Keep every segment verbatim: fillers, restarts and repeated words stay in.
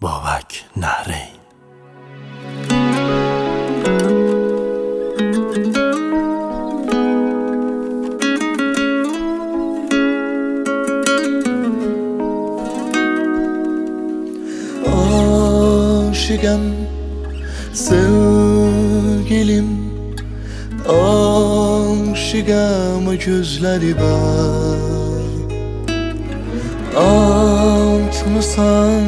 بابک نهرین. Aşıkım sevgilim, aşıkım gözleri var. Atmısan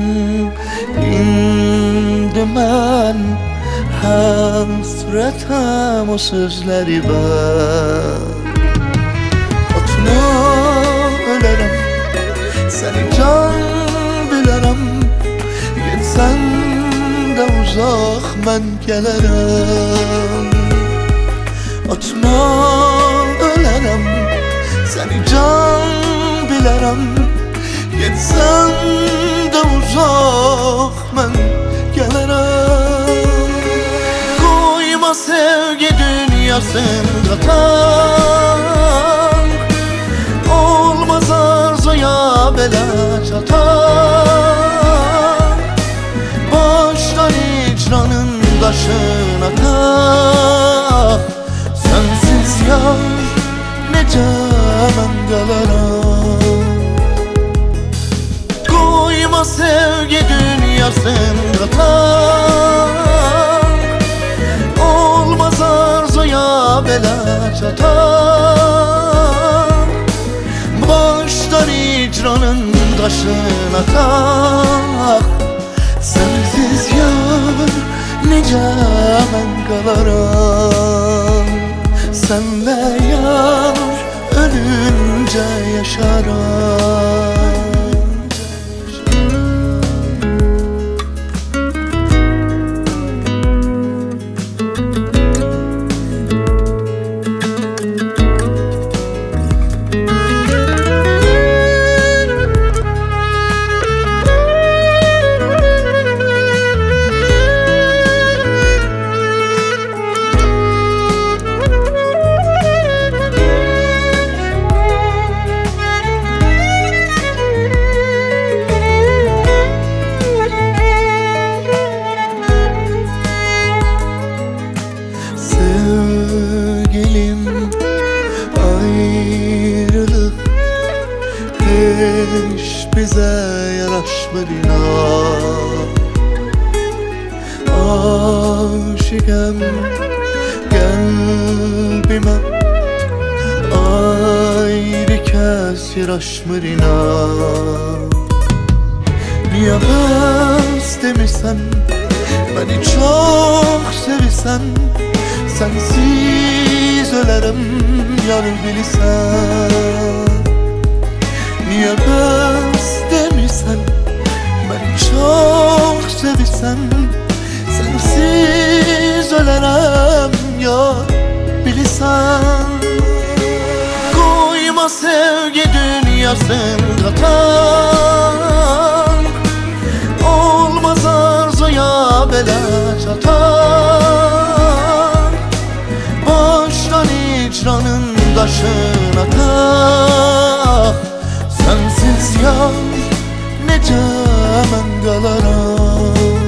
indi mən həsrətəm o sözləri var. Atma ölərəm, səni can bilərəm. Getsən də uzaq mən gələrəm. Atma ölərəm, səni can bilərəm. Getsən də uzaq mən gələrəm. Qoyma sevgi dünyasında tan, olmaz arzuya belə çatan. Başdan icranın daşına tax, sensiz yar necə mən qalaram. Koyma sevgi dünyasında tan, olmaz arzuya belə çatan. Başdan icranın daşına tax, sensiz yar necə mən qalaram. Senle yar ölünce yaşaram. Ayrılık hiç bize yaraşmır inan. Aşıkım kalbime ayrı kes yaraşmır inan. Niye ben demişsen, beni çok sevirsen, sensiz ölerim yar bilirsen. Niye bəs demirsən, beni çok sevirsen, sensiz ölerim yar bilirsen. Koyma sevgi dünyasında tan, olmaz arzuya belə çatan. Başdan icranın daşına tax, sensiz yar necə mən qalaram.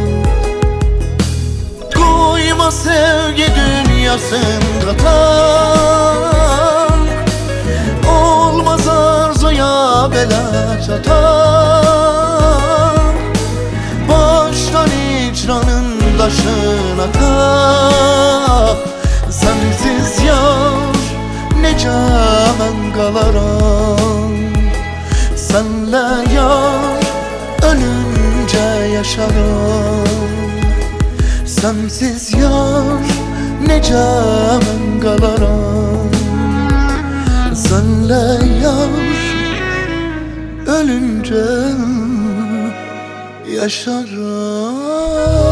Koyma sevgi dünyasında tan, olmaz arzuya belə çatan. Başdan icranın daşına tax, sensiz yar necə mən qalaram. Senle yar ölünce yaşaram. Sensiz yar necə mən qalaram. Senle yar ölünce yaşaram.